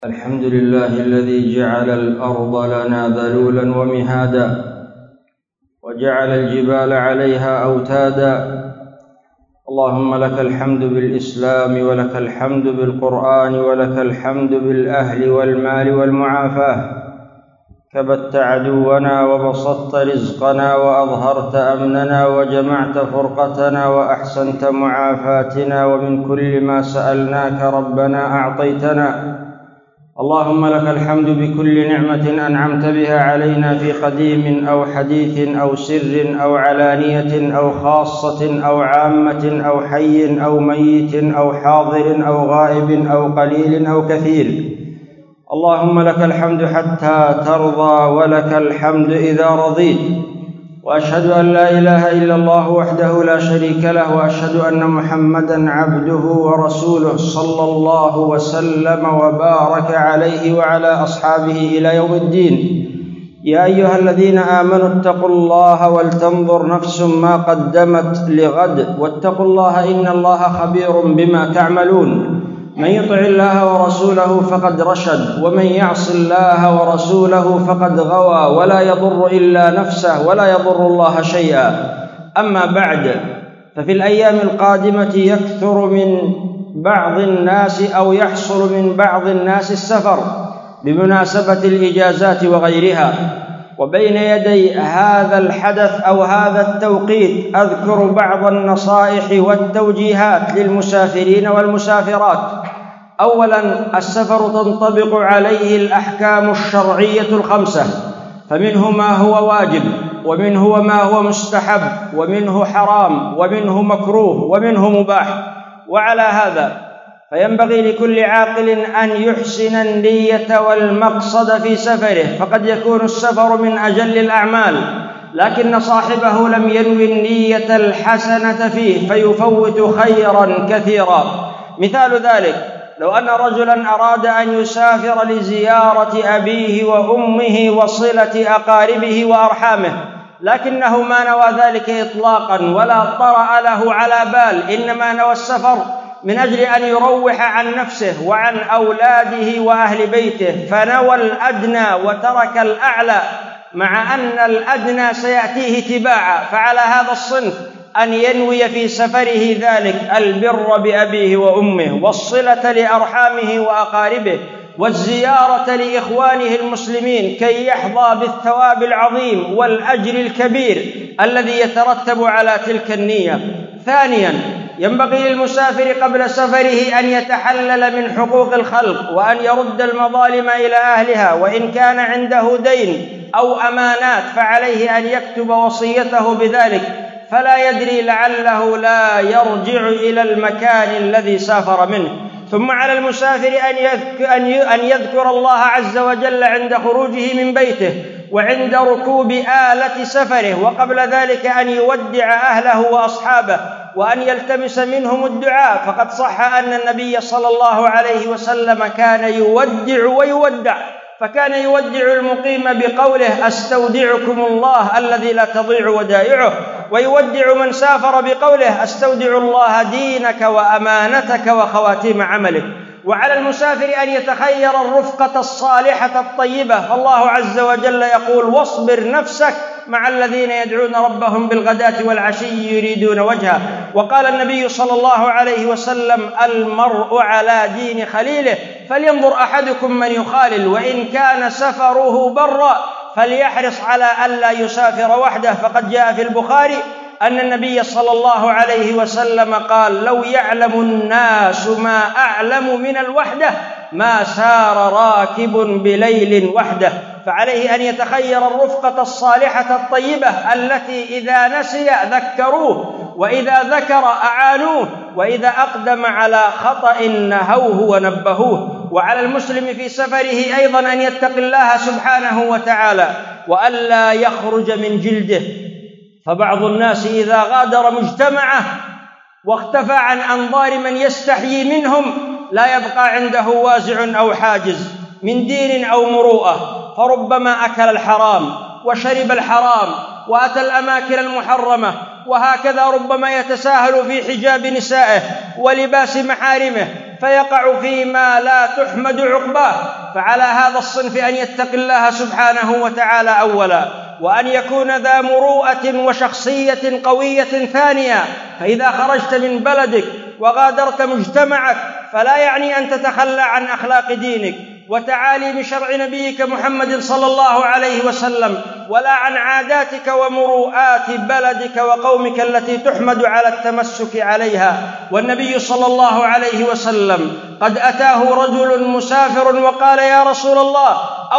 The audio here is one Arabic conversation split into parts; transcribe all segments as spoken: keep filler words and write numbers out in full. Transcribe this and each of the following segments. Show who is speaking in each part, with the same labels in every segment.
Speaker 1: الحمد لله الذي جعل الأرض لنا ذلولا ومهادا وجعل الجبال عليها أوتادا. اللهم لك الحمد بالإسلام ولك الحمد بالقرآن ولك الحمد بالأهل والمال والمعافاة. كبت عدونا وبسطت رزقنا وأظهرت أمننا وجمعت فرقتنا وأحسنت معافاتنا، ومن كل ما سألناك ربنا أعطيتنا. اللهم لك الحمد بكل نعمة أنعمت بها علينا في قديم أو حديث أو سر أو علانية أو خاصة أو عامة أو حي أو ميت أو حاضر أو غائب أو قليل أو كثير. اللهم لك الحمد حتى ترضى ولك الحمد إذا رضيت. وأشهد أن لا إله إلا الله وحده لا شريك له، وأشهد أن محمدًا عبده ورسوله صلى الله وسلم وبارك عليه وعلى أصحابه إلى يوم الدين. يا أيها الذين آمنوا اتقوا الله ولتنظر نفس ما قدمت لغد، واتقوا الله إن الله خبير بما تعملون. من يطع الله ورسوله فقد رشد، ومن يعص الله ورسوله فقد غوى، ولا يضر إلا نفسه ولا يضر الله شيئا. أما بعد، ففي الأيام القادمة يكثر من بعض الناس أو يحصل من بعض الناس السفر بمناسبة الإجازات وغيرها. وبين يدي هذا الحدث أو هذا التوقيت أذكر بعض النصائح والتوجيهات للمسافرين والمسافرات. أولاً، السفر تنطبق عليه الأحكام الشرعية الخمسة، فمنه ما هو واجب، ومنه ما هو مستحب، ومنه حرام، ومنه مكروه، ومنه مباح. وعلى هذا فينبغي لكل عاقل أن يحسن النية والمقصد في سفره، فقد يكون السفر من أجل الأعمال، لكن صاحبه لم ينوي النية الحسنة فيه فيفوت خيرا كثيرا. مثال ذلك: لو أن رجلا أراد أن يسافر لزيارة أبيه وأمه وصلة أقاربه وأرحامه، لكنه ما نوى ذلك إطلاقا ولا طرأ له على بال، إنما نوى السفر من أجل أن يروح عن نفسه وعن أولاده وأهل بيته، فنوى الأدنى وترك الأعلى، مع أن الأدنى سيأتيه تباعا. فعلى هذا الصنف أن ينوي في سفره ذلك البر بأبيه وأمه، والصلة لأرحامه وأقاربه، والزيارة لإخوانه المسلمين، كي يحظى بالثواب العظيم والأجر الكبير الذي يترتب على تلك النية. ثانياً، ينبغي للمسافر قبل سفره أن يتحلل من حقوق الخلق، وأن يرد المظالم إلى أهلها، وإن كان عنده دين أو أمانات فعليه أن يكتب وصيته بذلك، فلا يدري لعله لا يرجع إلى المكان الذي سافر منه. ثم على المسافر أن يذكر الله عز وجل عند خروجه من بيته، وعند ركوب آلة سفره، وقبل ذلك أن يودع أهله وأصحابه، وأن يلتمس منهم الدعاء. فقد صح أن النبي صلى الله عليه وسلم كان يودع ويودع، فكان يودع المقيم بقوله: أستودعكم الله الذي لا تضيع ودائعه، ويودع من سافر بقوله: أستودع الله دينك وأمانتك وخواتيم عملك. وعلى المسافر أن يتخير الرفقة الصالحة الطيبة، فالله عز وجل يقول: واصبر نفسك مع الذين يدعون ربهم بالغداة والعشي يريدون وجهه. وقال النبي صلى الله عليه وسلم: المرء على دين خليله، فلينظر أحدكم من يخالل، وإن كان سفره برا فليحرص على ألا يسافر وحده. فقد جاء في البخاري أن النبي صلى الله عليه وسلم قال: لو يعلم الناس ما أعلم من الوحدة ما سار راكب بليل وحده. فعليه أن يتخير الرفقة الصالحة الطيبة التي إذا نسي ذكروه، وإذا ذكر أعانوه، وإذا أقدم على خطأ نهوه ونبهوه. وعلى المسلم في سفره أيضا أن يتقي الله سبحانه وتعالى، وألا يخرج من جلده. فبعض الناس إذا غادر مجتمعه واختفى عن أنظار من يستحيي منهم لا يبقى عنده وازع أو حاجز من دين أو مروءة، فربما أكل الحرام وشرب الحرام وأتى الأماكن المحرمة، وهكذا ربما يتساهل في حجاب نسائه ولباس محارمه، فيقع فيما لا تحمد عقباه. فعلى هذا الصنف أن يتقي الله سبحانه وتعالى أولا، وأن يكون ذا مروءة وشخصية قوية ثانيا. فإذا خرجت من بلدك وغادرت مجتمعك فلا يعني أن تتخلى عن أخلاق دينك وتعاليم شرع نبيك محمد صلى الله عليه وسلم، ولا عن عاداتك ومروءات بلدك وقومك التي تحمد على التمسك عليها. والنبي صلى الله عليه وسلم قد أتاه رجل مسافر وقال: يا رسول الله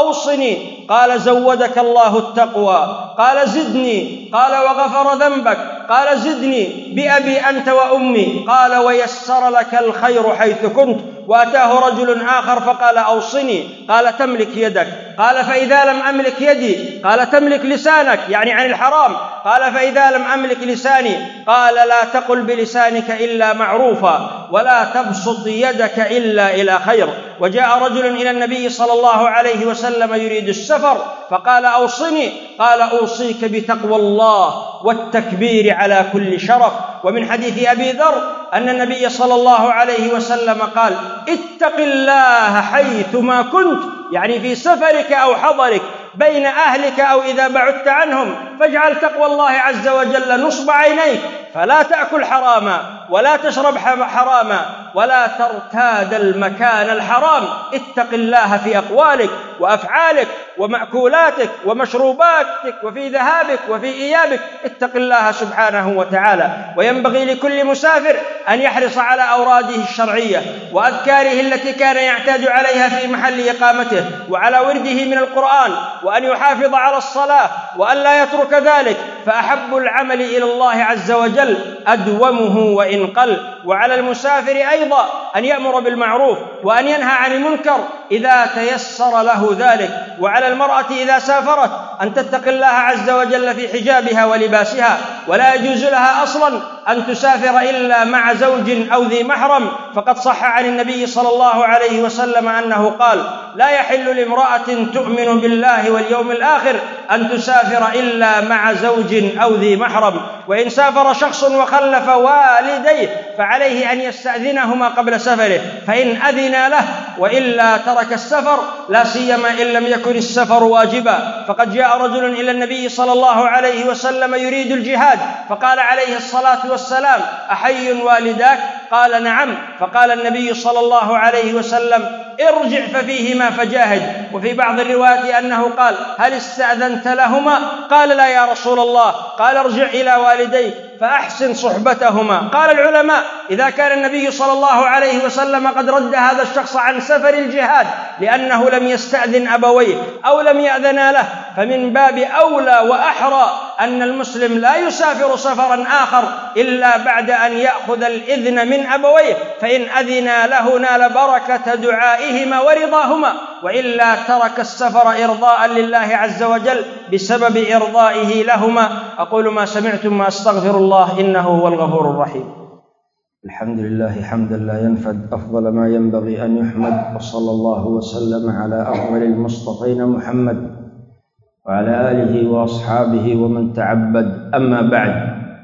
Speaker 1: أوصني. قال: زودك الله التقوى. قال: زدني. قال: وغفر ذنبك. قال: زدني بأبي أنت وأمي. قال: ويسر لك الخير حيث كنت. وأتاه رجل آخر فقال: أوصني. قال: تملك يدك. قال: فإذا لم أملك يدي. قال: تملك لسانك، يعني عن الحرام. قال: فإذا لم أملك لساني. قال: لا تقل بلسانك إلا معروفا، ولا تبسط يدك إلا إلى خير. وجاء رجل إلى النبي صلى الله عليه وسلم يريد السفر فقال: أوصني. قال: أوصيك بتقوى الله والتكبير على كل شرف. ومن حديث أبي ذر أن النبي صلى الله عليه وسلم قال: اتق الله حيثما كنت، يعني في سفرك أو حضرك، بين أهلك أو إذا بعدت عنهم، فاجعل تقوى الله عز وجل نصب عينيك، فلا تأكل حراما ولا تشرب حراما ولا ترتاد المكان الحرام. اتق الله في أقوالك وأفعالك ومأكولاتك ومشروباتك وفي ذهابك وفي إيابك. اتق الله سبحانه وتعالى. وينبغي لكل مسافر أن يحرص على أوراده الشرعية وأذكاره التي كان يعتاد عليها في محل إقامته، وعلى ورده من القرآن، وأن يحافظ على الصلاة وأن لا يترك ذلك، فأحب العمل إلى الله عز وجل أدومه وإن قل. وعلى المسافر أيضا أن يأمر بالمعروف وأن ينهى عن المنكر إذا تيسر له ذلك. وعلى المرأة إذا سافرت أن تتقي الله عز وجل في حجابها ولباسها، ولا يجوز لها أصلا أن تسافر إلا مع زوج أو ذي محرم، فقد صح عن النبي صلى الله عليه وسلم أنه قال: لا يحل لامرأة تؤمن بالله واليوم الآخر أن تسافر إلا مع زوج أو ذي محرم. وإن سافر شخص وخلف والديه فعليه أن يستأذنهما قبل سفره، فإن أذن له وإلا ترك السفر، لا سيما إن لم يكن السفر واجبا. فقد جاء رجل إلى النبي صلى الله عليه وسلم يريد الجهاد، فقال عليه الصلاة والسلام: أحي والداك؟ قال: نعم. فقال النبي صلى الله عليه وسلم: ارجع ففيهما فجاهد. وفي بعض الروايات أنه قال: هل استأذنت لهما؟ قال: لا يا رسول الله. قال: ارجع إلى والديك فأحسن صحبتهما. قال العلماء: إذا كان النبي صلى الله عليه وسلم قد رد هذا الشخص عن سفر الجهاد لأنه لم يستأذن أبويه أو لم يأذنا له، فمن باب أولى وأحرى أن المسلم لا يسافر سفرا آخر إلا بعد أن يأخذ الإذن من أبويه، فإن أذنا له نال بركة دعائهما ورضاهما، وإلا ترك السفر إرضاء لله عز وجل بسبب إرضائه لهما. أقول ما سمعتم وأستغفر الله إنه هو الغفور الرحيم. الحمد لله حمدا لا ينفد، أفضل ما ينبغي أن يحمد، وصلى الله وسلم على أفضل المصطفين محمد وعلى آله وأصحابه ومن تعبد. أما بعد،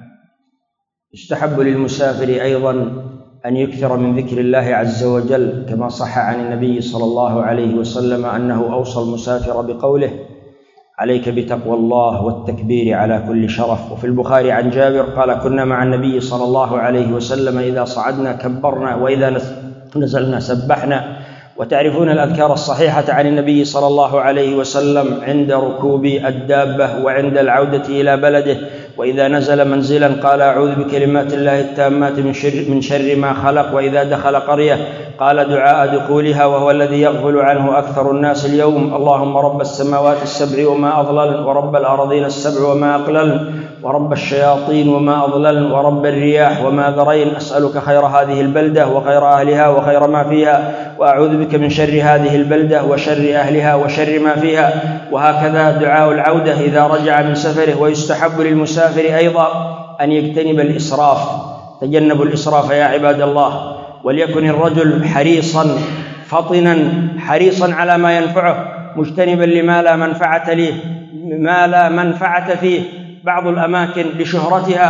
Speaker 1: يستحب للمسافر أيضا أن يكثر من ذكر الله عز وجل، كما صح عن النبي صلى الله عليه وسلم أنه أوصى المسافر بقوله: عليك بتقوى الله والتكبير على كل شرف. وفي البخاري عن جابر قال: كنا مع النبي صلى الله عليه وسلم إذا صعدنا كبرنا وإذا نزلنا سبحنا. وتعرفون الأذكار الصحيحة عن النبي صلى الله عليه وسلم عند ركوب الدابة وعند العودة إلى بلده، وإذا نزل منزلا قال: أعوذ بكلمات الله التامات من شر, من شر ما خلق. وإذا دخل قرية قال دعاء دخولها، وهو الذي يغفل عنه أكثر الناس اليوم: اللهم رب السماوات السبع وما أضلل، ورب الأرضين السبع وما أقلل، ورب الشياطين وما أضلل، ورب الرياح وما ذرين، أسألك خير هذه البلدة وخير أهلها وخير ما فيها، وأعوذ بك من شر هذه البلدة وشر أهلها وشر ما فيها. وهكذا دعاء العودة إذا رجع من سفره. ويستحب للمسافر أيضا أن يجتنب الإسراف. تجنبوا الإسراف يا عباد الله، وليكن الرجل حريصا فطنا حريصا على ما ينفعه، مجتنبا لما لا منفعة ليه ما لا منفعة فيه. بعض الأماكن لشهرتها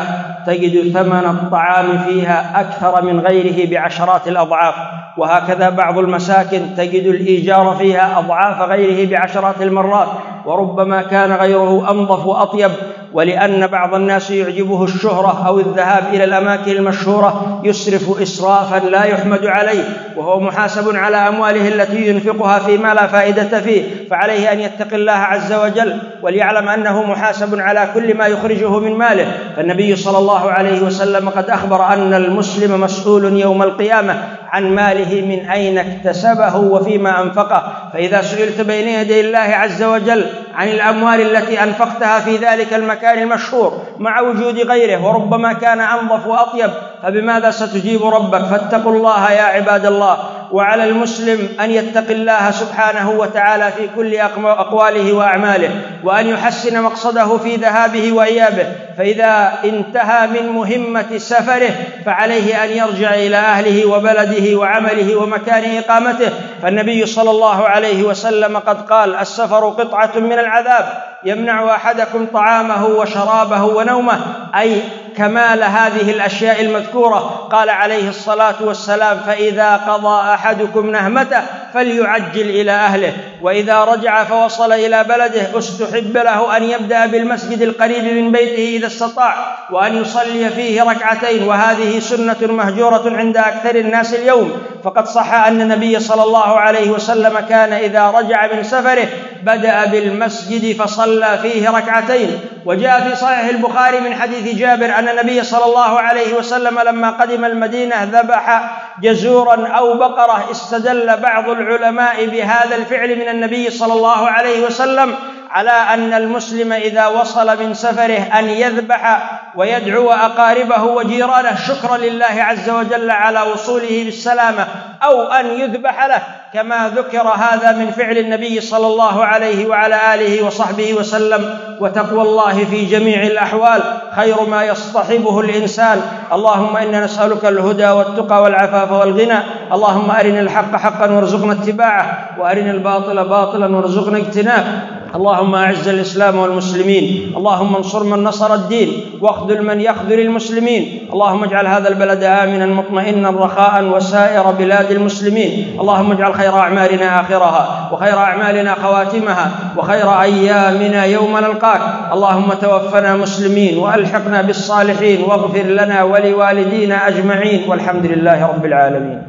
Speaker 1: تجد ثمن الطعام فيها أكثر من غيره بعشرات الأضعاف، وهكذا بعض المساكن تجد الإيجار فيها أضعاف غيره بعشرات المرات، وربما كان غيره أنظف وأطيب. ولأن بعض الناس يعجبه الشهرة أو الذهاب إلى الأماكن المشهورة يسرف إسرافا لا يحمد عليه، وهو محاسب على أمواله التي ينفقها فيما لا فائدة فيه، فعليه أن يتقي الله عز وجل وليعلم أنه محاسب على كل ما يخرجه من ماله. فالنبي صلى الله عليه وسلم قد أخبر أن المسلم مسؤول يوم القيامة عن ماله من أين اكتسبه وفيما أنفقه. فإذا سئلت بين يدي الله عز وجل عن الأموال التي أنفقتها في ذلك المكان المشهور مع وجود غيره وربما كان أنظف وأطيب، فبماذا ستجيب ربك؟ فاتقوا الله يا عباد الله. وعلى المسلم أن يتقي الله سبحانه وتعالى في كل أقواله وأعماله، وأن يحسن مقصده في ذهابه وإيابه، فإذا انتهى من مهمة سفره فعليه أن يرجع إلى أهله وبلده وعمله ومكان إقامته. فالنبي صلى الله عليه وسلم قد قال: السفر قطعة من العذاب يمنع أحدكم طعامه وشرابه ونومه، أي كمال هذه الأشياء المذكورة. قال عليه الصلاة والسلام: فإذا قضى أحدكم نهمته فليعجل إلى أهله، وإذا رجع فوصل إلى بلده استحب له أن يبدأ بالمسجد القريب من بيته إذا استطاع، وأن يصلي فيه ركعتين، وهذه سنة مهجورة عند أكثر الناس اليوم. فقد صح أن النبي صلى الله عليه وسلم كان إذا رجع من سفره بدأ بالمسجد فصلى فيه ركعتين. وجاء في صحيح البخاري من حديث جابر أن النبي صلى الله عليه وسلم لما قدم المدينة ذبح جزورا أو بقرة. استدل بعض العلماء بهذا الفعل من النبي صلى الله عليه وسلم على أن المسلم إذا وصل من سفره أن يذبح ويدعو أقاربه وجيرانه شكرا لله عز وجل على وصوله بالسلامة، أو أن يذبح له، كما ذكر هذا من فعل النبي صلى الله عليه وعلى آله وصحبه وسلم. وتقوى الله في جميع الأحوال خير ما يصطحبه الإنسان. اللهم إنا نسألك الهدى والتقى والعفاف والغنى. اللهم أرنا الحق حقا وارزقنا اتباعه، وأرنا الباطل باطلا وارزقنا اجتنابه. اللهم أعز الإسلام والمسلمين، اللهم انصر من نصر الدين، واخذل من يخذل المسلمين. اللهم اجعل هذا البلد آمنا مطمئنا رخاء وسائر بلاد المسلمين. اللهم اجعل خير أعمالنا آخرها، وخير أعمالنا خواتمها، وخير أيامنا يوم نلقاك. اللهم توفنا مسلمين وألحقنا بالصالحين، واغفر لنا ولوالدينا أجمعين، والحمد لله رب العالمين.